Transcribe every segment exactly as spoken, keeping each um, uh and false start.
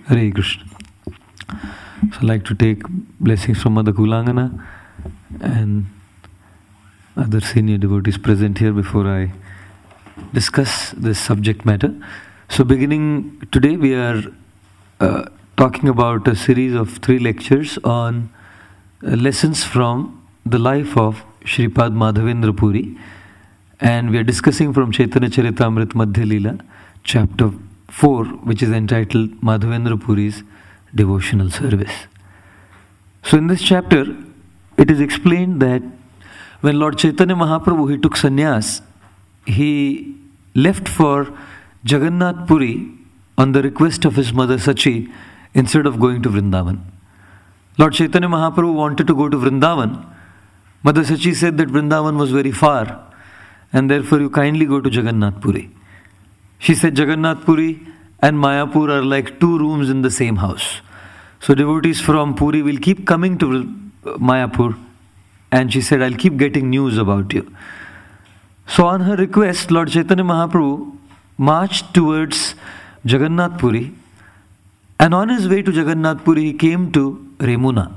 Hare Krishna. So I'd like to take blessings from Mother Kulangana and other senior devotees present here before I discuss this subject matter. So beginning today we are uh, talking about a series of three lectures on uh, lessons from the life of Shripad Madhavendra Puri, and we are discussing from Chaitanya Charitamrita Madhya Leela, chapter four, which is entitled Madhavendra Puri's Devotional Service. So in this chapter, it is explained that when Lord Chaitanya Mahaprabhu, he took sannyas, he left for Jagannath Puri on the request of his mother Sachi instead of going to Vrindavan. Lord Chaitanya Mahaprabhu wanted to go to Vrindavan. Mother Sachi said that Vrindavan was very far and therefore you kindly go to Jagannath Puri. She said Jagannath Puri and Mayapur are like two rooms in the same house. So devotees from Puri will keep coming to Mayapur, and she said, I'll keep getting news about you. So on her request, Lord Chaitanya Mahaprabhu marched towards Jagannath Puri, and on his way to Jagannath Puri, he came to Remuna.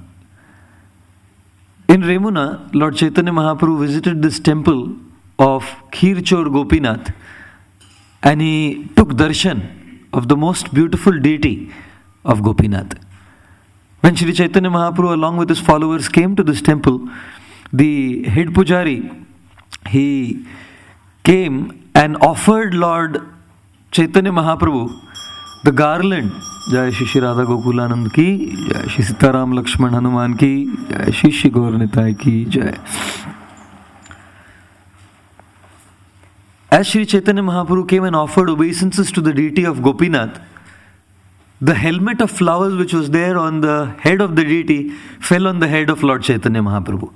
In Remuna, Lord Chaitanya Mahaprabhu visited this temple of Khirchor Gopinath, and he took darshan of the most beautiful deity of Gopinath. When Sri Chaitanya Mahaprabhu along with his followers came to this temple, the head pujari, he came and offered Lord Chaitanya Mahaprabhu the garland. Jai Shri Radha Gokulanand ki, Jai Shri Sitaram Lakshman Hanuman ki, Jai Shri Shri Gaur Nitai ki, Jai. As Sri Chaitanya Mahaprabhu came and offered obeisances to the deity of Gopinath, the helmet of flowers which was there on the head of the deity fell on the head of Lord Chaitanya Mahaprabhu.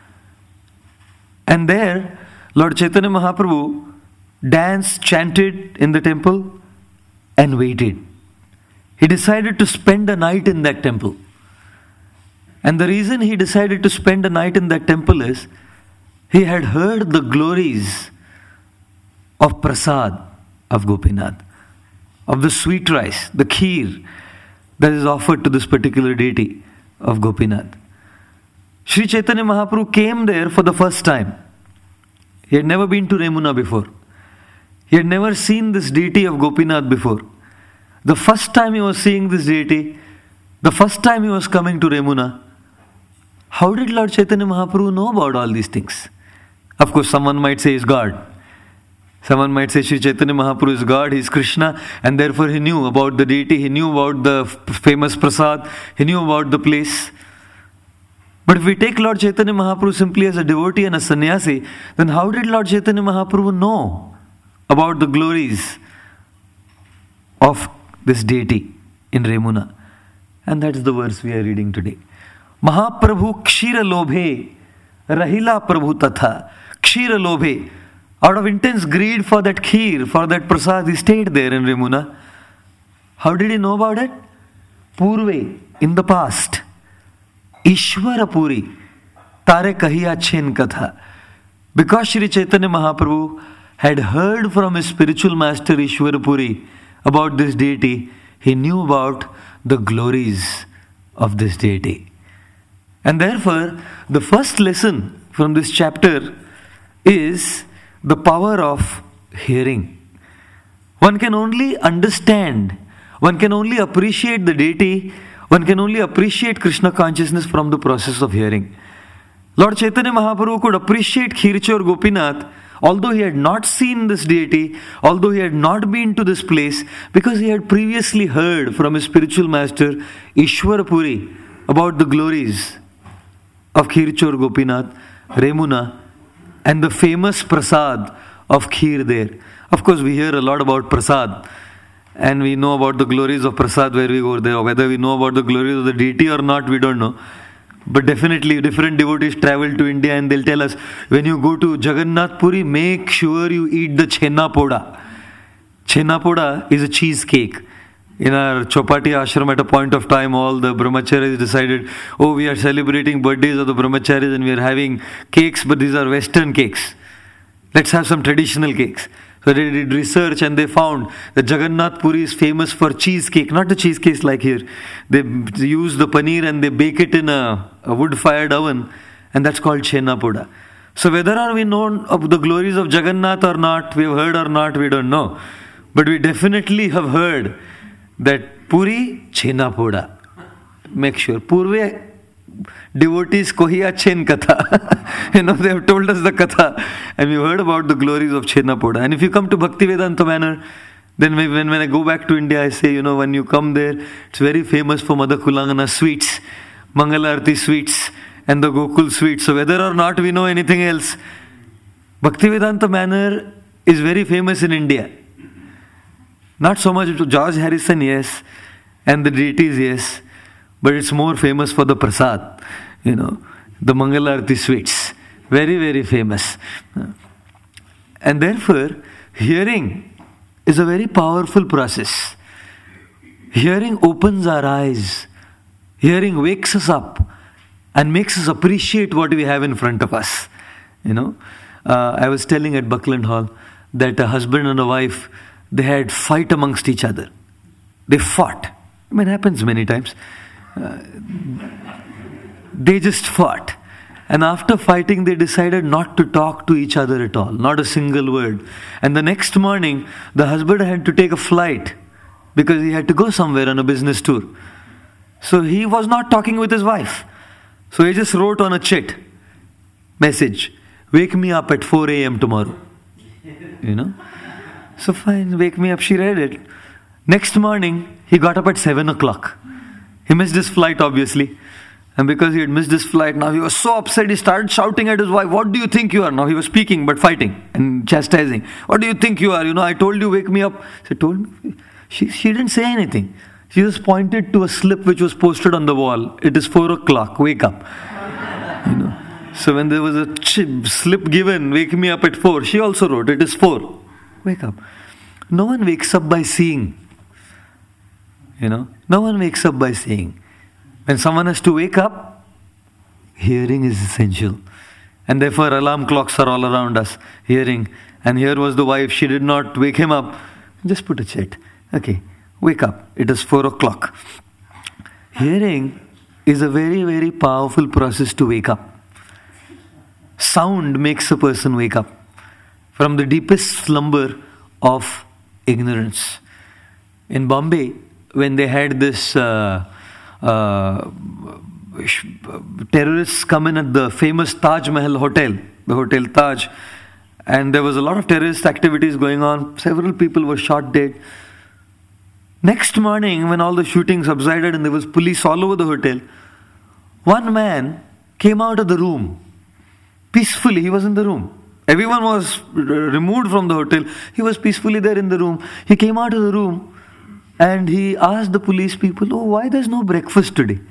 And there, Lord Chaitanya Mahaprabhu danced, chanted in the temple and waited. He decided to spend a night in that temple. And the reason he decided to spend a night in that temple is he had heard the glories of prasad of Gopinath, of the sweet rice, the kheer that is offered to this particular deity of Gopinath. Sri Chaitanya Mahaprabhu came there for the first time. He had never been to Remuna before. He had never seen this deity of Gopinath before. The first time he was seeing this deity, the first time he was coming to Remuna, how did Lord Chaitanya Mahaprabhu know about all these things? Of course, someone might say he's God. Someone might say Sri Chaitanya Mahaprabhu is God, he is Krishna, and therefore he knew about the deity, he knew about the famous prasad, he knew about the place. But if we take Lord Chaitanya Mahaprabhu simply as a devotee and a sannyasi, then how did Lord Chaitanya Mahaprabhu know about the glories of this deity in Remuna? And that is the verse we are reading today. Mahaprabhu kshira lobhe rahila prabhu tatha. Kshira lobhe. Out of intense greed for that kheer, for that prasad, he stayed there in Remuna. How did he know about it? Purve, in the past. Ishvara Puri, Tare Kahiya Chen Katha. Because Sri Chaitanya Mahaprabhu had heard from his spiritual master Ishvara Puri about this deity, he knew about the glories of this deity. And therefore, the first lesson from this chapter is the power of hearing. One can only understand, one can only appreciate the deity, one can only appreciate Krishna consciousness from the process of hearing. Lord Chaitanya Mahaprabhu could appreciate Khirchor Gopinath, although he had not seen this deity, although he had not been to this place, because he had previously heard from his spiritual master Ishvara Puri about the glories of Khirchor Gopinath, Remuna, and the famous prasad of kheer there. Of course, we hear a lot about prasad, and we know about the glories of prasad where we go there. Whether we know about the glories of the deity or not, we don't know. But definitely, different devotees travel to India and they'll tell us, when you go to Jagannath Puri, make sure you eat the Chhenna Poda. Chhenna Poda is a cheesecake. In our Chopati ashram at a point of time, all the brahmacharis decided, oh, we are celebrating birthdays of the brahmacharis and we are having cakes, but these are Western cakes. Let's have some traditional cakes. So they did research and they found that Jagannath Puri is famous for cheesecake, not the cheesecake like here. They use the paneer and they bake it in a, a wood-fired oven, and that's called Chhena Poda. So whether are we known of the glories of Jagannath or not, we have heard or not, we don't know. But we definitely have heard that Puri, Chhena Poda. Make sure. Purve devotees kohiya chen katha. You know, they have told us the katha. And we heard about the glories of Chhena Poda. And if you come to Bhaktivedanta Manor, then when, when I go back to India, I say, you know, when you come there, it's very famous for Mother Kulangana sweets, Mangalarti sweets, and the Gokul sweets. So whether or not we know anything else, Bhaktivedanta Manor is very famous in India. Not so much to George Harrison, yes, and the deities, yes, but it's more famous for the prasad, you know, the Mangalarti sweets. Very, very famous. And therefore, hearing is a very powerful process. Hearing opens our eyes. Hearing wakes us up and makes us appreciate what we have in front of us. You know, uh, I was telling at Buckland Hall that a husband and a wife, they had fight amongst each other. They fought. I mean, it happens many times. Uh, they just fought. And after fighting, they decided not to talk to each other at all. Not a single word. And the next morning, the husband had to take a flight because he had to go somewhere on a business tour. So he was not talking with his wife. So he just wrote on a chit message, wake me up at four a.m. tomorrow. You know. So fine, wake me up. She read it. Next morning, he got up at seven o'clock. He missed his flight, obviously. And because he had missed his flight, now he was so upset, he started shouting at his wife, what do you think you are? Now he was speaking, but fighting and chastising. What do you think you are? You know, I told you, wake me up. She told me. She, she didn't say anything. She just pointed to a slip which was posted on the wall. It is four o'clock, wake up. You know. So when there was a ch- slip given, wake me up at four, she also wrote, it is four, wake up. No one wakes up by seeing. You know, no one wakes up by seeing. When someone has to wake up, hearing is essential. And therefore alarm clocks are all around us, hearing. And here was the wife, she did not wake him up. Just put a chat. Okay, wake up. It is four o'clock. Hearing is a very, very powerful process to wake up. Sound makes a person wake up from the deepest slumber of ignorance. In Bombay, when they had this uh, uh, terrorists come in at the famous Taj Mahal hotel, the Hotel Taj, and there was a lot of terrorist activities going on. Several people were shot dead. Next morning, when all the shooting subsided and there was police all over the hotel, one man came out of the room. Peacefully, he was in the room. Everyone was removed from the hotel. He was peacefully there in the room. He came out of the room and he asked the police people, oh, why there's no breakfast today?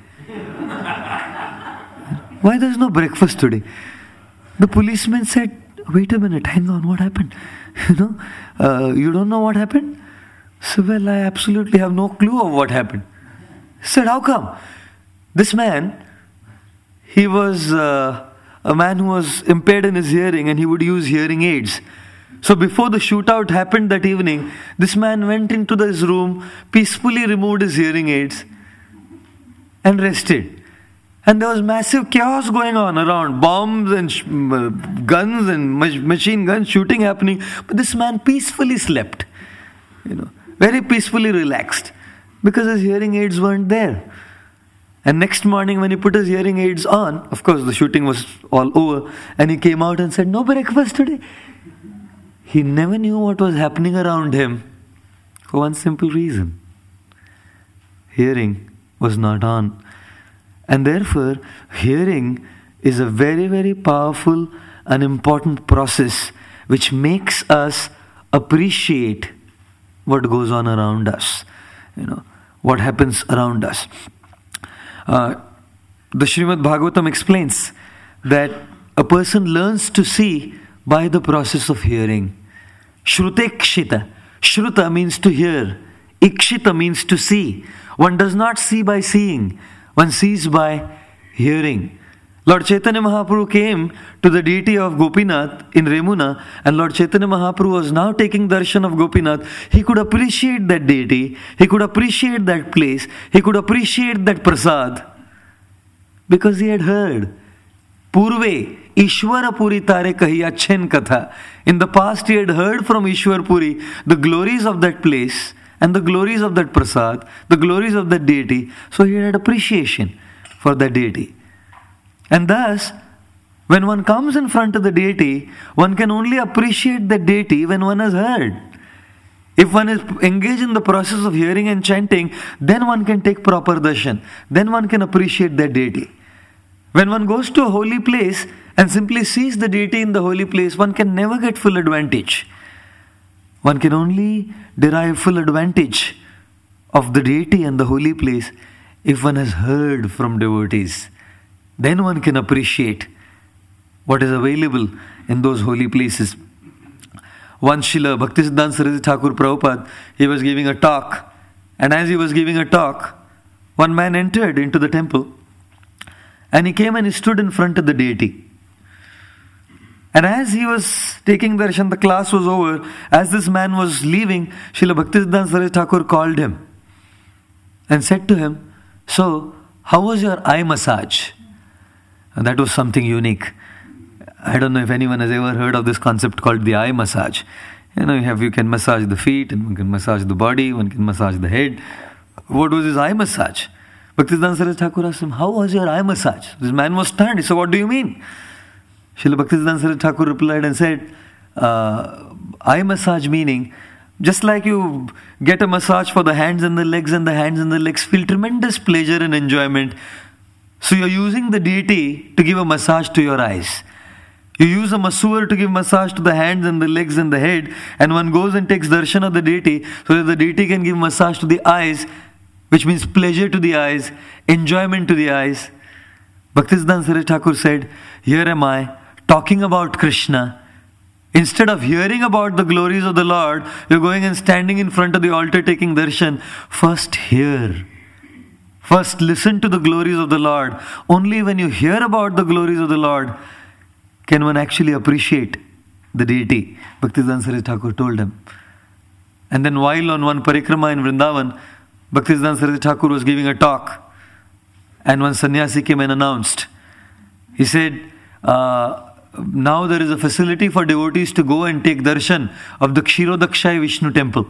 Why there's no breakfast today? The policeman said, wait a minute, hang on, what happened? You know, uh, you don't know what happened? So, well, I absolutely have no clue of what happened. He said, how come? This man, he was uh, a man who was impaired in his hearing and he would use hearing aids. So before the shootout happened that evening, this man went into his room, peacefully removed his hearing aids and rested. And there was massive chaos going on around, bombs and sh- guns and mach- machine guns shooting happening. But this man peacefully slept, you know, very peacefully relaxed because his hearing aids weren't there. And next morning when he put his hearing aids on, of course the shooting was all over, and he came out and said, no breakfast today. He never knew what was happening around him for one simple reason. Hearing was not on. And therefore, hearing is a very, very powerful and important process which makes us appreciate what goes on around us. You know, what happens around us. Uh, the Srimad Bhagavatam explains that a person learns to see by the process of hearing. Shrute kshita. Shruta means to hear. Ikshita means to see. One does not see by seeing. One sees by hearing. Lord Chaitanya Mahaprabhu came to the deity of Gopinath in Remuna, and Lord Chaitanya Mahaprabhu was now taking darshan of Gopinath. He could appreciate that deity, he could appreciate that place, he could appreciate that prasad, because he had heard. Purve Ishwara Puri Tare Kahi Achen Katha. In the past he had heard from Ishwar Puri the glories of that place and the glories of that prasad, the glories of that deity. So he had appreciation for that deity. And thus, when one comes in front of the deity, one can only appreciate the deity when one has heard. If one is engaged in the process of hearing and chanting, then one can take proper darshan. Then one can appreciate that deity. When one goes to a holy place and simply sees the deity in the holy place, one can never get full advantage. One can only derive full advantage of the deity and the holy place if one has heard from devotees. Then one can appreciate what is available in those holy places. Once Srila Bhaktisiddhanta Saraswati Thakur Prabhupada, he was giving a talk, and as he was giving a talk, one man entered into the temple, and he came and he stood in front of the deity. And as he was taking darshan, the class was over. As this man was leaving, Srila Bhaktisiddhanta Saraswati Thakur called him and said to him, "So, how was your eye massage?" And that was something unique. I don't know if anyone has ever heard of this concept called the eye massage. You know, you have you can massage the feet, and one can massage the body, one can massage the head. What was his eye massage? Bhaktisiddhanta Saraswati Thakur asked him, "How was your eye massage?" This man was stunned. He said, "What do you mean?" Srila Bhaktisiddhanta Saraswati Thakur replied and said, uh, eye massage meaning, just like you get a massage for the hands and the legs, and the hands and the legs feel tremendous pleasure and enjoyment. So you're using the deity to give a massage to your eyes. You use a masseur to give massage to the hands and the legs and the head, and one goes and takes darshan of the deity so that the deity can give massage to the eyes, which means pleasure to the eyes, enjoyment to the eyes. Bhaktisiddhanta Saraswati Thakur said, "Here am I talking about Krishna. Instead of hearing about the glories of the Lord, you're going and standing in front of the altar taking darshan. First hear. First listen to the glories of the Lord. Only when you hear about the glories of the Lord can one actually appreciate the deity," Bhaktisiddhanta Saraswati Thakur told him. And then while on one parikrama in Vrindavan, Bhaktisiddhanta Saraswati Thakur was giving a talk, and one sannyasi came and announced. He said, uh, now there is a facility for devotees to go and take darshan of the Kshirodakshayi Vishnu temple.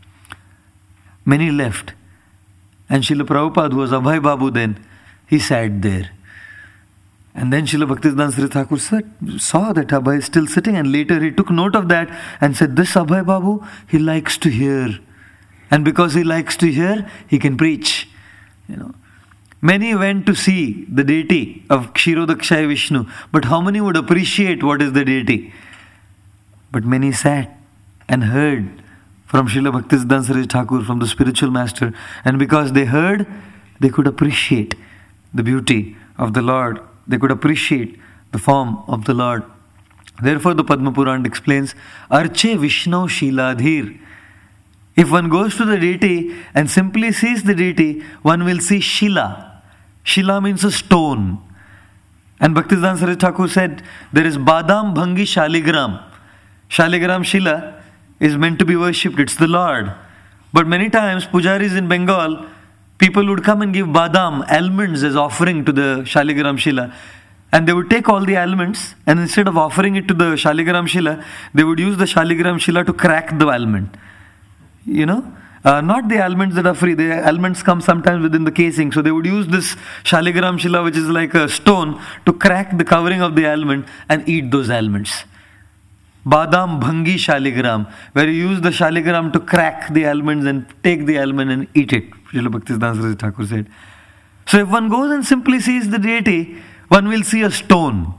Many left. And Srila Prabhupada, who was Abhay Babu then, he sat there. And then Srila Bhaktisiddhanta Saraswati Thakur said, saw that Abhay is still sitting, and later he took note of that and said, "This Abhay Babu, he likes to hear. And because he likes to hear, he can preach." You know, many went to see the deity of Kshirodakshayi Vishnu, but how many would appreciate what is the deity? But many sat and heard from Srila Bhaktisiddhanta Saraswati Thakur, from the spiritual master, and because they heard, they could appreciate the beauty of the Lord. They could appreciate the form of the Lord. Therefore the Padma Purana explains, "Arche Vishnu Shiladhir." If one goes to the deity and simply sees the deity, one will see Shila. Shila means a stone. And Bhaktisiddhanta Saraswati Thakur said, there is Badam Bhangi Shaligram. Shaligram Shila is meant to be worshipped. It's the Lord. But many times, pujaris in Bengal, people would come and give badam, almonds, as offering to the Shaligram Shila. And they would take all the almonds, and instead of offering it to the Shaligram Shila, they would use the Shaligram Shila to crack the almond. You know, uh, not the almonds that are free. The almonds come sometimes within the casing. So they would use this Shaligram Shila, which is like a stone, to crack the covering of the almond and eat those almonds. Badam Bhangi Shaligram, where you use the Shaligram to crack the almonds and take the almond and eat it, Srila Bhaktisiddhanta Saraswati Thakur said. So if one goes and simply sees the deity, one will see a stone,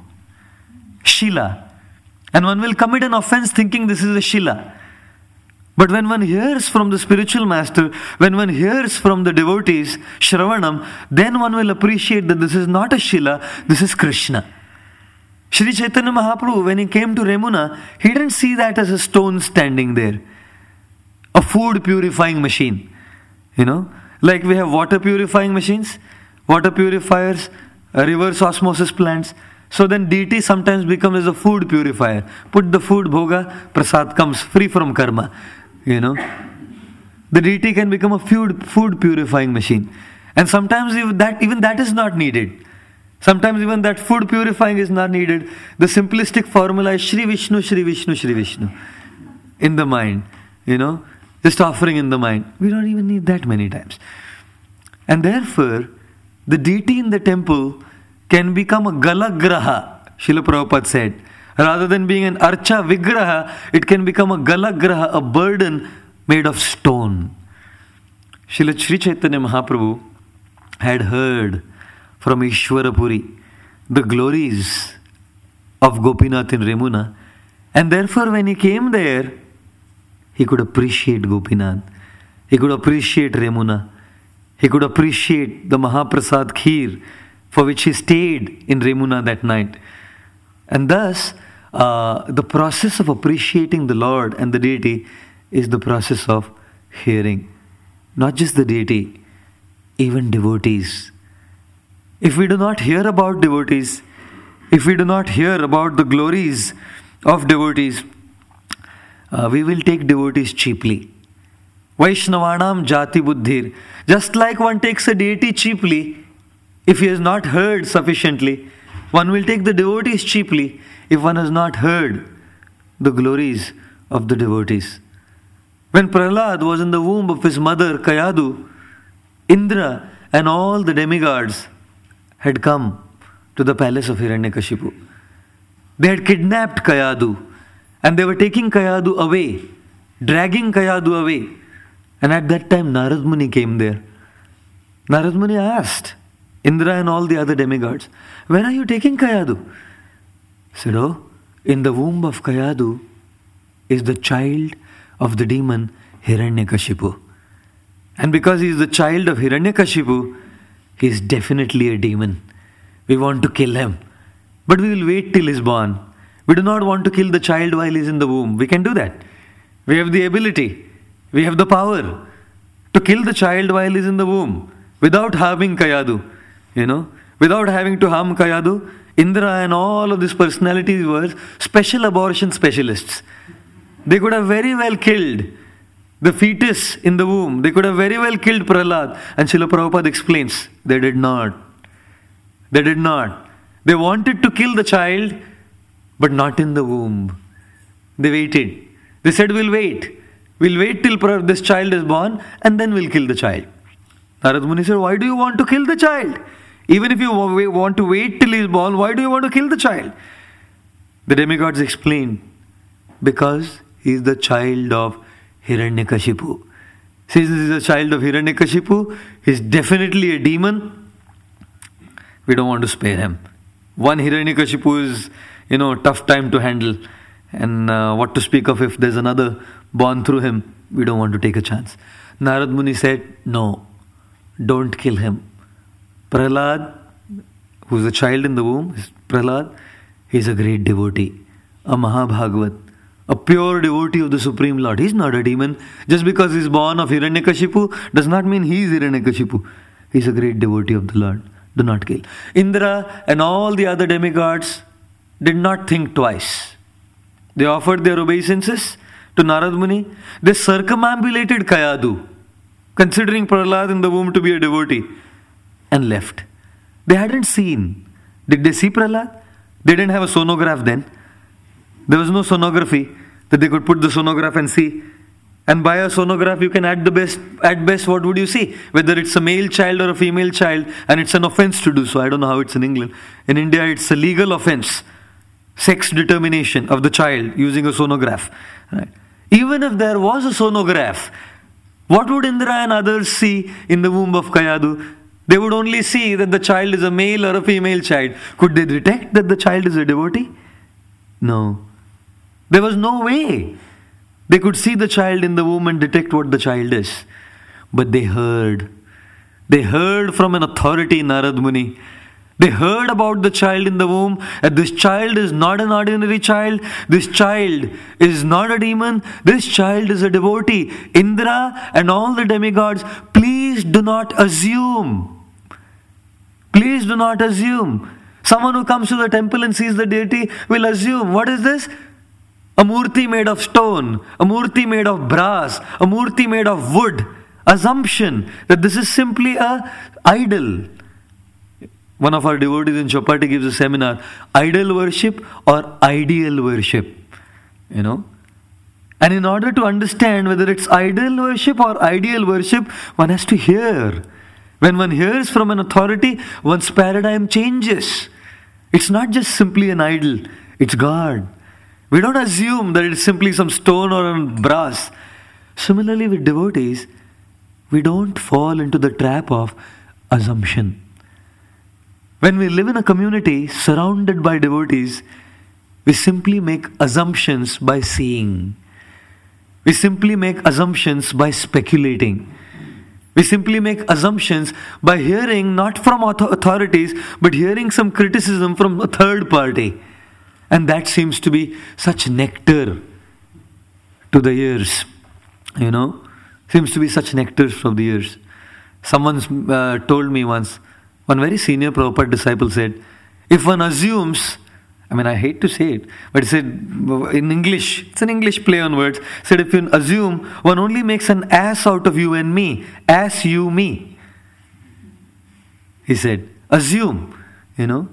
Shila, and one will commit an offense thinking this is a Shila. But when one hears from the spiritual master, when one hears from the devotees, Shravanam, then one will appreciate that this is not a Shila, this is Krishna. Sri Chaitanya Mahaprabhu, when he came to Remuna, he didn't see that as a stone standing there. A food purifying machine. You know, like we have water purifying machines. Water purifiers, uh, reverse osmosis plants. So then deity sometimes becomes as a food purifier. Put the food, bhoga, prasad comes free from karma. You know, the deity can become a food food purifying machine, and sometimes even that even that is not needed. Sometimes even that food purifying is not needed. The simplistic formula is Shri Vishnu, Shri Vishnu, Shri Vishnu in the mind. You know, just offering in the mind. We don't even need that many times. And therefore, the deity in the temple can become a Galagraha, Srila Prabhupada said. Rather than being an Archa Vigraha, it can become a Galagraha, a burden made of stone. Srila Sri Chaitanya Mahaprabhu had heard from Ishwarapuri the glories of Gopinath in Remuna, and therefore when he came there, he could appreciate Gopinath, he could appreciate Remuna, he could appreciate the Mahaprasad Kheer for which he stayed in Remuna that night. And thus, uh, the process of appreciating the Lord and the deity is the process of hearing. Not just the deity, even devotees. If we do not hear about devotees, if we do not hear about the glories of devotees, uh, we will take devotees cheaply. Vaishnavanam jati buddhir. Just like one takes a deity cheaply, if he has not heard sufficiently, one will take the devotees cheaply if one has not heard the glories of the devotees. When Prahlad was in the womb of his mother Kayadu, Indra and all the demigods had come to the palace of Hiranyakashipu. They had kidnapped Kayadu and they were taking Kayadu away, dragging Kayadu away. And at that time Narad Muni came there. Narad Muni asked Indra and all the other demigods, "Where are you taking Kayadu?" Said, "Oh, in the womb of Kayadu is the child of the demon Hiranyakashipu. And because he is the child of Hiranyakashipu, he is definitely a demon. We want to kill him. But we will wait till he is born. We do not want to kill the child while he is in the womb. We can do that. We have the ability. We have the power to kill the child while he is in the womb without harming Kayadu. You know, without having to harm Kayadu. Indra and all of these personalities were special abortion specialists. They could have very well killed the fetus in the womb. They could have very well killed Prahlad. And Srila Prabhupada explains, they did not. They did not. They wanted to kill the child, but not in the womb. They waited. They said, we'll wait. We'll wait till this child is born and then we'll kill the child. Narad Muni said, why do you want to kill the child? Even if you want to wait till he is born, why do you want to kill the child? The demigods explained, because he is the child of Hiranyakashipu. Since he is a child of Hiranyakashipu, he is definitely a demon. We don't want to spare him. One Hiranyakashipu is, you know, a tough time to handle. And uh, what to speak of if there's another born through him, we don't want to take a chance. Narad Muni said, no, don't kill him. Prahlad, who's a child in the womb, is Prahlad, he's a great devotee, a Mahabhagavat, a pure devotee of the Supreme Lord. He's not a demon. Just because he's born of Hiranyakashipu does not mean he is Hiranyakashipu. He's a great devotee of the Lord. Do not kill. Indra and all the other demigods did not think twice. They offered their obeisances to Narad Muni. They circumambulated Kayadu, considering Prahlad in the womb to be a devotee, and left. They hadn't seen. Did they see Prahlad? They didn't have a sonograph then. There was no sonography that they could put the sonograph and see. And by a sonograph you can at the best, at best what would you see? Whether it's a male child or a female child, and it's an offense to do so. I don't know how it's in England. In India it's a legal offense. Sex determination of the child using a sonograph. Right? Even if there was a sonograph, what would Indra and others see in the womb of Kayadu? They would only see that the child is a male or a female child. Could they detect that the child is a devotee? No. There was no way they could see the child in the womb and detect what the child is. But they heard. They heard from an authority, Narad Muni. They heard about the child in the womb, and this child is not an ordinary child. This child is not a demon. This child is a devotee. Indra and all the demigods, please do not assume Please do not assume. Someone who comes to the temple and sees the deity will assume, what is this? A murti made of stone, a murti made of brass, a murti made of wood. Assumption that this is simply a idol. One of our devotees in Chopati gives a seminar, idol worship or ideal worship. You know. And in order to understand whether it's idol worship or ideal worship, one has to hear. When one hears from an authority, one's paradigm changes. It's not just simply an idol, it's God. We don't assume that it's simply some stone or brass. Similarly with devotees, we don't fall into the trap of assumption. When we live in a community surrounded by devotees, we simply make assumptions by seeing. We simply make assumptions by speculating. We simply make assumptions by hearing not from authorities, but hearing some criticism from a third party. And that seems to be such nectar to the ears. You know, seems to be such nectar from the ears. Someone uh, told me once, one very senior Prabhupada disciple said, if one assumes, I mean, I hate to say it, but he said in English, it's an English play on words, said if you assume, one only makes an ass out of you and me, ass you me. He said, assume, you know.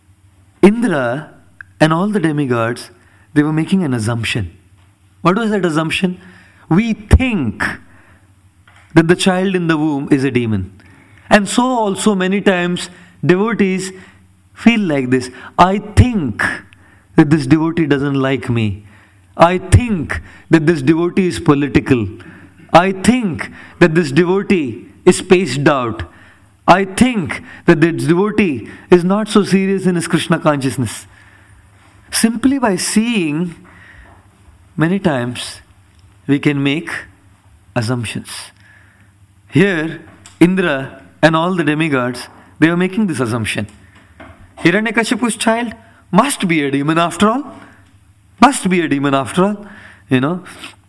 Indra and all the demigods, they were making an assumption. What was that assumption? We think that the child in the womb is a demon. And so also many times devotees feel like this. I think that this devotee doesn't like me. I think that this devotee is political. I think that this devotee is spaced out. I think that this devotee is not so serious in his Krishna consciousness. Simply by seeing, many times we can make assumptions. Here, Indra and all the demigods, they are making this assumption. Hiranyakashipu's child must be a demon after all. Must be a demon after all. You know.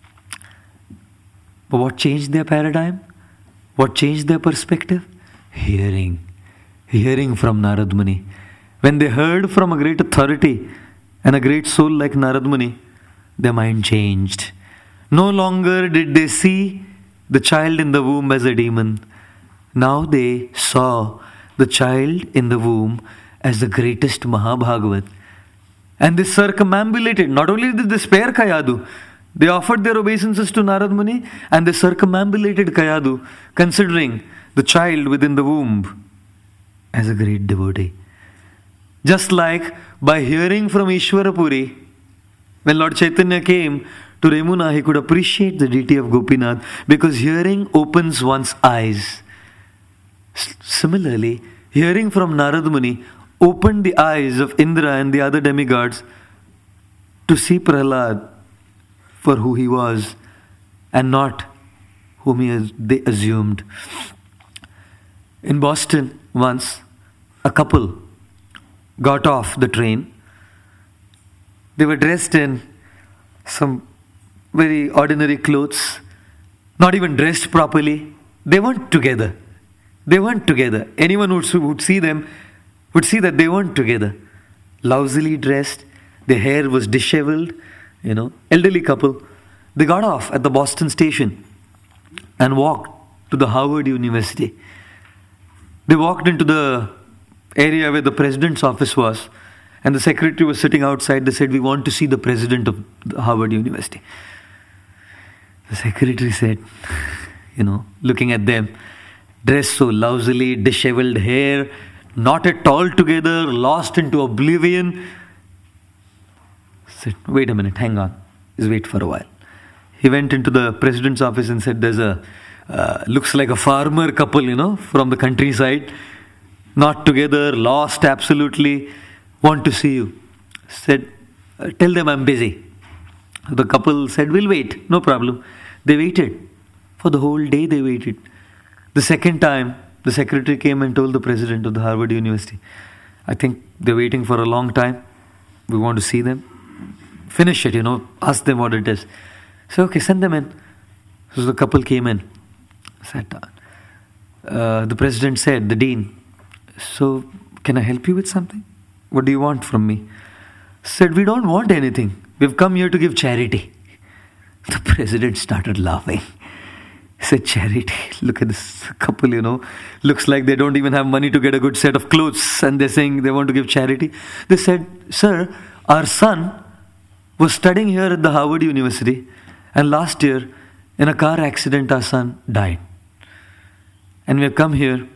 But what changed their paradigm? What changed their perspective? Hearing. Hearing from Narad Muni. When they heard from a great authority and a great soul like Narad Muni, their mind changed. No longer did they see the child in the womb as a demon. Now they saw the child in the womb as the greatest Mahabhagavat. And they circumambulated. Not only did they spare Kayadu, they offered their obeisances to Narad Muni and they circumambulated Kayadu, considering the child within the womb as a great devotee. Just like by hearing from Ishwarapuri, when Lord Chaitanya came to Remuna, he could appreciate the deity of Gopinath because hearing opens one's eyes. Similarly, hearing from Narad Muni opened the eyes of Indra and the other demigods to see Prahlad for who he was and not whom he has, they assumed. In Boston, once, a couple got off the train. They were dressed in some very ordinary clothes, not even dressed properly. They weren't together. They weren't together. Anyone who would see them would see that they weren't together. Lousily dressed, their hair was disheveled, you know, elderly couple. They got off at the Boston station and walked to the Harvard University. They walked into the area where the president's office was, and the secretary was sitting outside. They said, "We want to see the president of Harvard University." The secretary said, you know, looking at them, dressed so lousily, disheveled hair, not at all together, lost into oblivion, said, "Wait a minute, hang on, just wait for a while." He went into the president's office and said, "There's a, uh, looks like a farmer couple, you know, from the countryside, not together, lost absolutely, want to see you." Said, "Tell them I'm busy." The couple said, "We'll wait, no problem." They waited. For the whole day they waited. The second time, the secretary came and told the president of the Harvard University, "I think they're waiting for a long time. We want to see them. Finish it, you know, ask them what it is." So, okay, send them in. So the couple came in, sat down. Uh, the president said, the dean So, can I help you with something? What do you want from me? Said, we don't want anything. We've come here to give charity. The president started laughing. He said, charity? Look at this couple, you know. Looks like they don't even have money to get a good set of clothes. And they're saying they want to give charity. They said, sir, our son was studying here at the Harvard University. And last year, in a car accident, our son died. And we have come here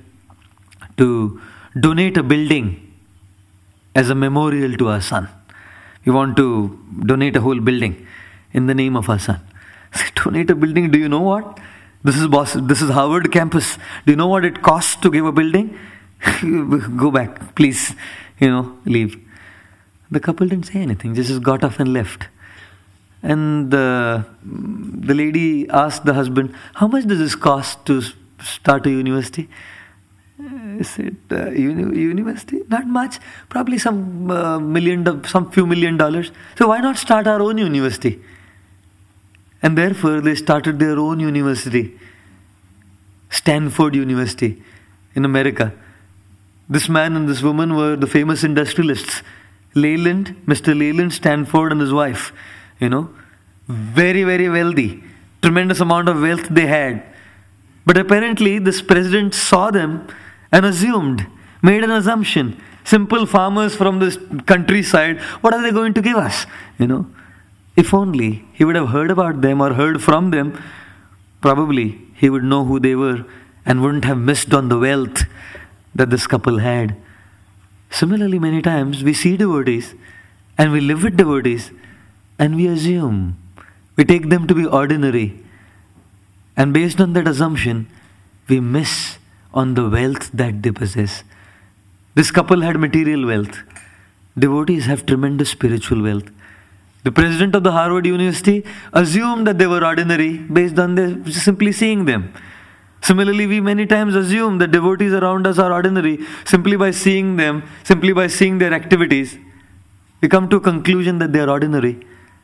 to donate a building as a memorial to our son. We want to donate a whole building in the name of our son. I said, donate a building? Do you know what? This is Boston, this is Harvard campus. Do you know what it costs to give a building? Go back, please. You know, leave. The couple didn't say anything. They just got off and left. And the, the lady asked the husband, how much does this cost to start a university? I said, uh, uni- university? Not much. Probably some uh, million, do- some few million dollars. So why not start our own university? And therefore they started their own university. Stanford University in America. This man and this woman were the famous industrialists. Leyland, Mister Leyland Stanford and his wife. You know, very, very wealthy. Tremendous amount of wealth they had. But apparently this president saw them and assumed, made an assumption. Simple farmers from this countryside, what are they going to give us? You know, if only he would have heard about them or heard from them, probably he would know who they were and wouldn't have missed on the wealth that this couple had. Similarly, many times we see devotees and we live with devotees and we assume, we take them to be ordinary. And based on that assumption, we miss on the wealth that they possess. This couple had material wealth. Devotees have tremendous spiritual wealth. The president of the Harvard University assumed that they were ordinary based on their simply seeing them. Similarly, we many times assume that devotees around us are ordinary simply by seeing them, simply by seeing their activities. We come to a conclusion that they are ordinary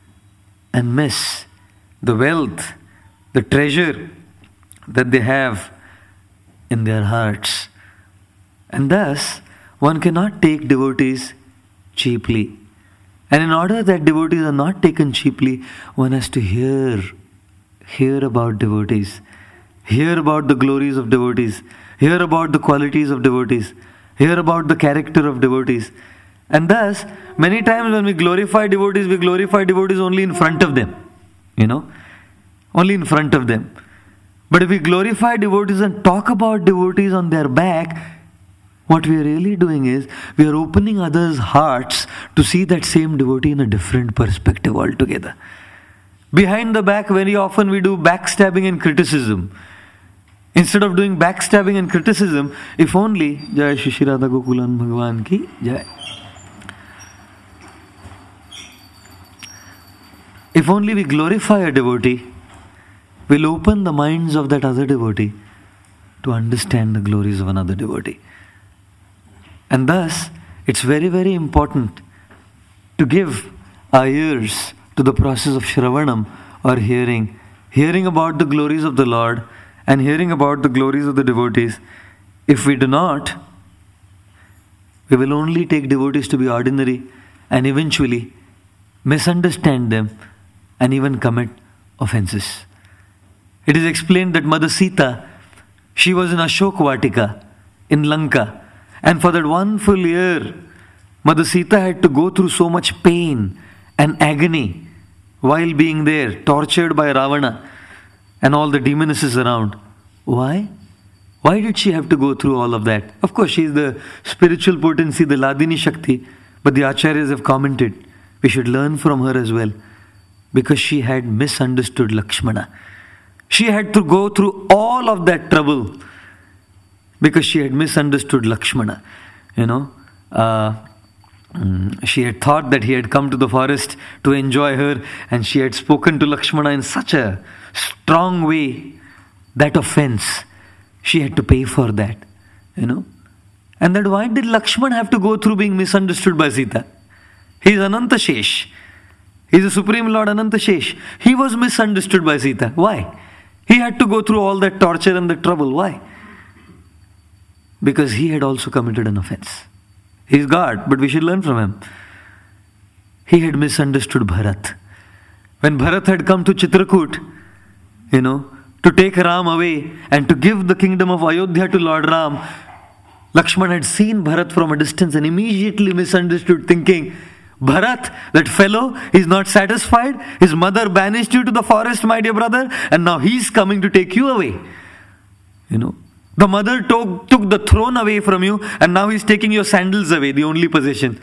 and miss the wealth, the treasure that they have in their hearts. And thus, one cannot take devotees cheaply. And in order that devotees are not taken cheaply, one has to hear, hear about devotees, hear about the glories of devotees, hear about the qualities of devotees, hear about the character of devotees. And thus, many times when we glorify devotees, we glorify devotees only in front of them, you know, only in front of them. But if we glorify devotees and talk about devotees on their back, what we are really doing is, we are opening others' hearts to see that same devotee in a different perspective altogether. Behind the back, very often we do backstabbing and criticism. Instead of doing backstabbing and criticism, if only, Jai Shri Shri Radha Gokulan Bhagwan ki Jai. If only we glorify a devotee, we'll open the minds of that other devotee to understand the glories of another devotee. And thus, it's very, very important to give our ears to the process of Shravanam or hearing, hearing about the glories of the Lord and hearing about the glories of the devotees. If we do not, we will only take devotees to be ordinary and eventually misunderstand them and even commit offenses. It is explained that Mother Sita, she was in Ashok Vatika in Lanka. And for that one full year, Mother Sita had to go through so much pain and agony while being there, tortured by Ravana and all the demonesses around. Why? Why did she have to go through all of that? Of course, she is the spiritual potency, the Ladini Shakti, but the Acharyas have commented, we should learn from her as well, because she had misunderstood Lakshmana. She had to go through all of that trouble because she had misunderstood Lakshmana. You know, uh, she had thought that he had come to the forest to enjoy her, and she had spoken to Lakshmana in such a strong way. That offense, she had to pay for that. You know, and that why did Lakshmana have to go through being misunderstood by Sita? He is Ananta Shesh. He is the Supreme Lord Ananta Shesh. He was misunderstood by Sita. Why? He had to go through all that torture and the trouble. Why? because he had also committed an offense. He's God, but we should learn from him. He had misunderstood Bharat. When Bharat had come to Chitrakoot, you know, to take Ram away and to give the kingdom of Ayodhya to Lord Ram, Lakshman had seen Bharat from a distance and immediately misunderstood, thinking, Bharat, that fellow, is not satisfied. His mother banished you to the forest, my dear brother, and now he's coming to take you away. You know, the mother took, took the throne away from you, and now he's taking your sandals away, the only possession,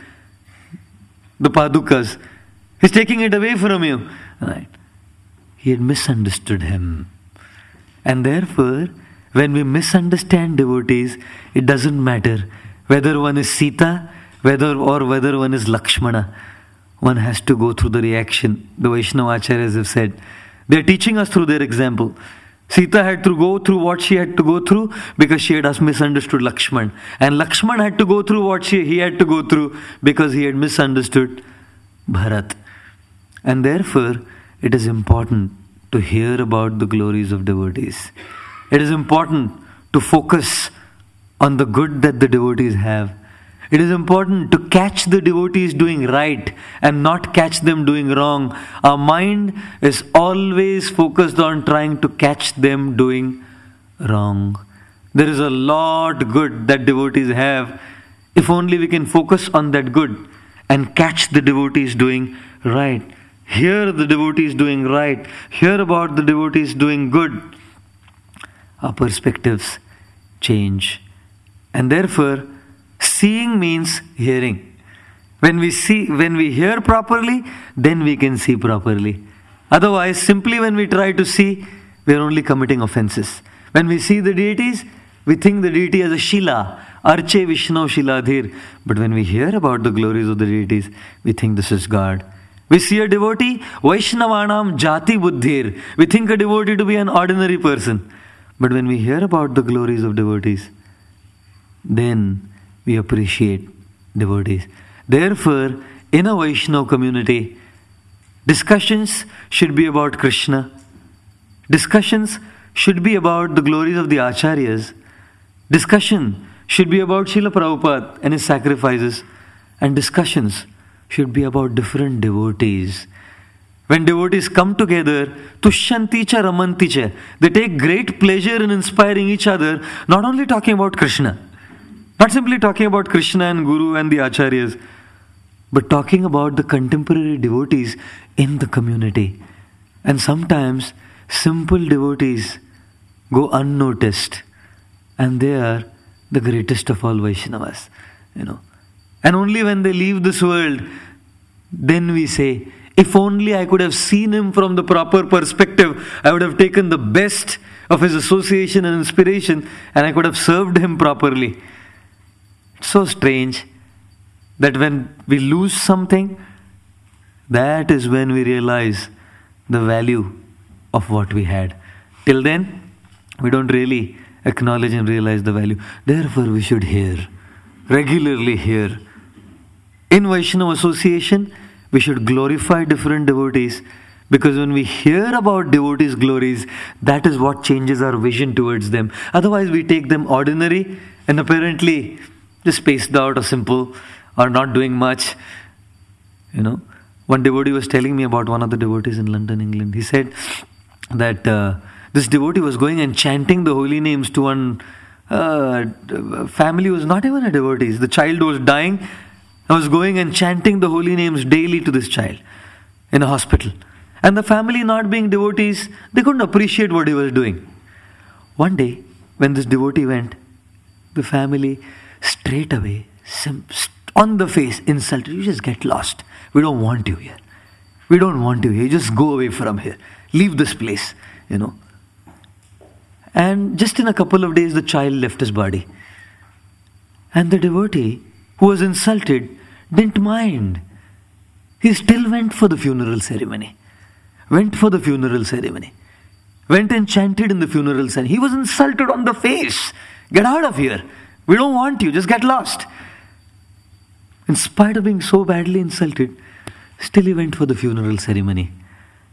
the padukas. He's taking it away from you. Right? He had misunderstood him. And therefore, when we misunderstand devotees, it doesn't matter whether one is Sita, whether or whether one is Lakshmana. One has to go through the reaction. The Vaishnava Acharyas have said, they are teaching us through their example. Sita had to go through what she had to go through because she had misunderstood Lakshman. And Lakshman had to go through what she, he had to go through because he had misunderstood Bharat. And therefore, it is important to hear about the glories of devotees. It is important to focus on the good that the devotees have. It is important to catch the devotees doing right and not catch them doing wrong. Our mind is always focused on trying to catch them doing wrong. There is a lot good that devotees have. If only we can focus on that good and catch the devotees doing right. Hear the devotees doing right. Hear about the devotees doing good. Our perspectives change. And therefore, seeing means hearing. When we see, when we hear properly, then we can see properly. Otherwise, simply when we try to see, we are only committing offenses. When we see the deities, we think the deity as a Shila, Arche Vishnu Shiladhir. But when we hear about the glories of the deities, we think this is God. We see a devotee, Vaishnavanam Jati Buddhir. We think a devotee to be an ordinary person. But when we hear about the glories of devotees, then we appreciate devotees. Therefore, in a Vaishnava community, discussions should be about Krishna. Discussions should be about the glories of the Acharyas. Discussion should be about Srila Prabhupada and his sacrifices. And discussions should be about different devotees. When devotees come together, Tushyanti cha ramanti cha, they take great pleasure in inspiring each other, not only talking about Krishna, not simply talking about Krishna and Guru and the Acharyas, but talking about the contemporary devotees in the community. And sometimes simple devotees go unnoticed, and they are the greatest of all Vaishnavas, you know. And only when they leave this world, then we say, if only I could have seen him from the proper perspective, I would have taken the best of his association and inspiration, and I could have served him properly. It's so strange that when we lose something, that is when we realize the value of what we had. Till then, we don't really acknowledge and realize the value. Therefore, we should hear, regularly hear. In Vaishnava association, we should glorify different devotees, because when we hear about devotees' glories, that is what changes our vision towards them. Otherwise, we take them ordinary and apparently just spaced out or simple or not doing much. You know, one devotee was telling me about one of the devotees in London, England. He said that uh, this devotee was going and chanting the holy names to one uh, family who was not even a devotee. The child was dying. I was going and chanting the holy names daily to this child in a hospital. And the family, not being devotees, they couldn't appreciate what he was doing. One day, when this devotee went, the family straight away, on the face, insulted. You just get lost. We don't want you here. We don't want you here. Just go away from here. Leave this place, you know. And just in a couple of days, the child left his body. And the devotee, who was insulted, didn't mind. He still went for the funeral ceremony. Went for the funeral ceremony. Went and chanted in the funeral ceremony. He was insulted on the face. Get out of here. We don't want you. Just get lost. In spite of being so badly insulted, still he went for the funeral ceremony.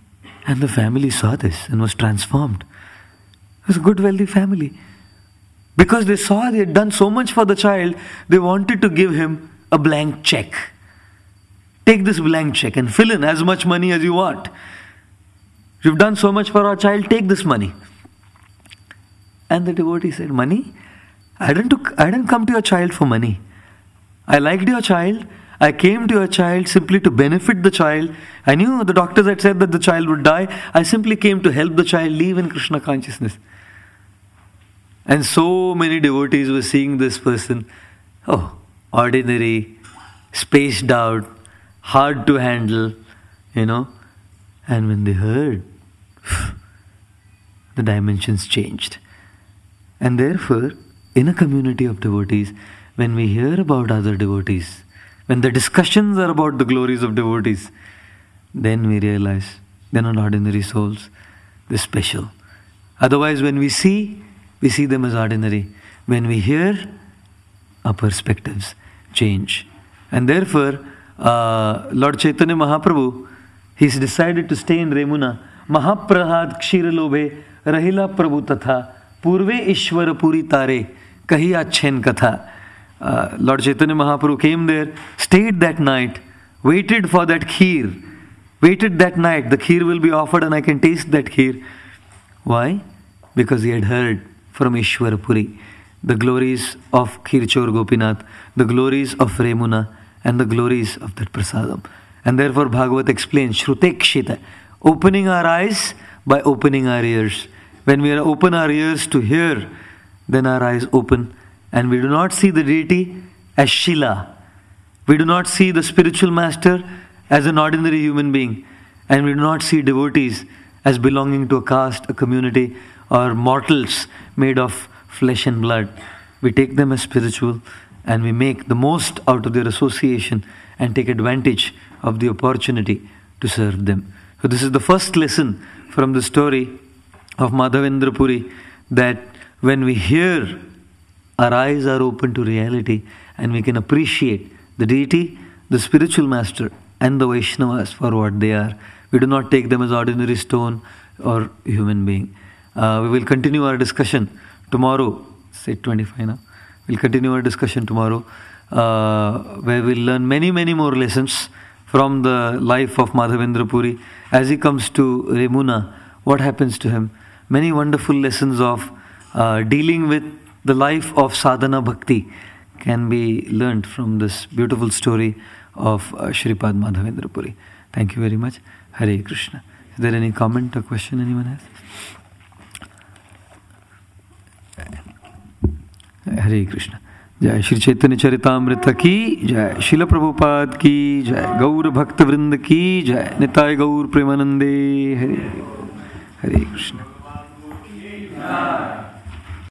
And the family saw this and was transformed. It was a good, wealthy family. Because they saw they had done so much for the child, they wanted to give him a blank check. Take this blank check and fill in as much money as you want. You've done so much for our child, take this money. And the devotee said, money? I didn't, took, I didn't come to your child for money. I liked your child. I came to your child simply to benefit the child. I knew the doctors had said that the child would die. I simply came to help the child live in Krishna consciousness. And so many devotees were seeing this person, oh, ordinary, spaced out, hard to handle, you know. And when they heard, the dimensions changed. And therefore, in a community of devotees, when we hear about other devotees, when the discussions are about the glories of devotees, then we realize they're not ordinary souls, they're special. Otherwise, when we see, we see them as ordinary. When we hear, our perspectives change. And therefore, uh, Lord Chaitanya Mahaprabhu, he's decided to stay in Remuna. Mahaprahad kshira lobhe rahila prabhu tatha purve ishwara puri tare kahi achhen katha. Uh, Lord Chaitanya Mahaprabhu came there, stayed that night, waited for that kheer, waited that night, the kheer will be offered and I can taste that kheer. Why? Because he had heard from Ishwara Puri the glories of Khirchor Gopinath, the glories of Remuna, and the glories of that prasadam. And therefore Bhagavat explains, Shrutekshita, opening our eyes by opening our ears. When we open our ears to hear, then our eyes open, and we do not see the deity as Shila. We do not see the spiritual master as an ordinary human being, and we do not see devotees as belonging to a caste, a community, or mortals made of flesh and blood. We take them as spiritual, and we make the most out of their association and take advantage of the opportunity to serve them. So this is the first lesson from the story of Madhavendra Puri, that when we hear, our eyes are open to reality and we can appreciate the deity, the spiritual master, and the Vaishnavas for what they are. We do not take them as ordinary stone or human being. Uh, we will continue our discussion tomorrow. It's eight twenty-five now. We'll continue our discussion tomorrow, uh, where we'll learn many, many more lessons from the life of Madhavendra Puri. As he comes to Remuna, what happens to him? Many wonderful lessons of uh, dealing with the life of sadhana bhakti can be learned from this beautiful story of uh, Shripad Madhavendra Puri. Thank you very much. Hare Krishna. Is there any comment or question anyone has? Hare Krishna. Jai Shri Chaitanya Charitamrita ki Jai, Srila Prabhupada ki Jai, Gaur Bhakta Vrinda ki Jai, Nitai Gaur Premanande. Hare Hare Krishna.